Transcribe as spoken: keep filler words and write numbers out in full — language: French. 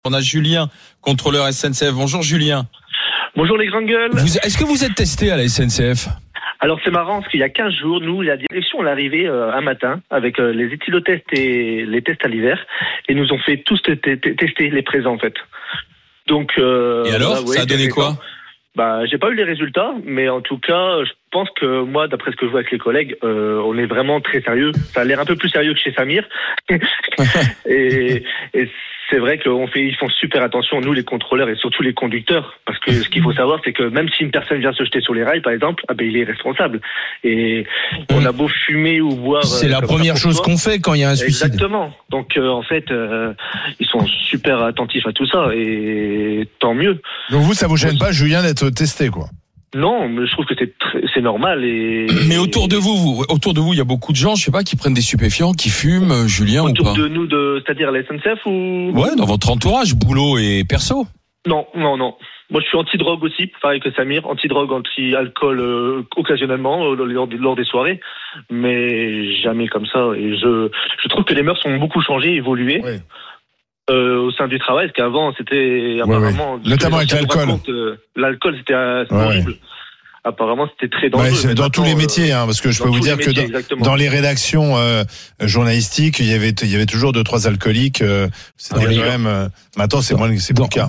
On a Julien, contrôleur S N C F. Bonjour Julien. Bonjour les grandes gueules. Vous, est-ce que vous êtes testé à la S N C F ? Alors c'est marrant parce qu'il y a quinze jours, nous, la direction, on est arrivé euh, un matin avec euh, les éthylotests et les tests à l'hiver et nous ont fait tous t- t- t- tester les présents en fait. Donc. Euh, et alors, bah, ouais, ça a donné quoi ? Bah, j'ai pas eu les résultats, mais en tout cas, je pense que moi, d'après ce que je vois avec les collègues, euh, on est vraiment très sérieux. Ça a l'air un peu plus sérieux que chez Samir. et, et c'est vrai qu'on fait, ils font super attention, nous, les contrôleurs et surtout les conducteurs, parce que ce qu'il faut savoir, c'est que même si une personne vient se jeter sur les rails, par exemple, ah ben, il est responsable. Et on a beau fumer ou boire. C'est la première chose qu'on fait quand il y a un suicide. Exactement. Donc, euh, en fait, euh, ils sont super attentifs à tout ça, et tant mieux. Donc vous, ça vous gêne pas, Julien, d'être testé, quoi ? Non, mais je trouve que c'est très, c'est normal et. Mais autour de vous, vous, autour de vous, il y a beaucoup de gens, je sais pas, qui prennent des stupéfiants, qui fument, Julien autour ou pas ? Autour de nous, de, c'est-à-dire la S N C F ou. Ouais, dans votre entourage, boulot et perso. Non, non, non. Moi, je suis anti-drogue aussi, pareil que Samir, anti-drogue, anti-alcool euh, occasionnellement euh, lors, lors des soirées, mais jamais comme ça. Et je, je trouve que les mœurs ont beaucoup changé, évolué. Ouais. Euh, au sein du travail, parce qu'avant c'était apparemment, ouais, ouais. notamment avec l'alcool. Compte, euh, l'alcool c'était, euh, c'était ouais. horrible. Apparemment c'était très dangereux. Ouais, c'est dans tous les métiers, hein, parce que je peux vous dire métiers, que dans, dans les rédactions euh, journalistiques, il y avait il y avait toujours deux trois alcooliques. Euh, c'était ah, quand même. Euh, maintenant c'est moins c'est plus le cas.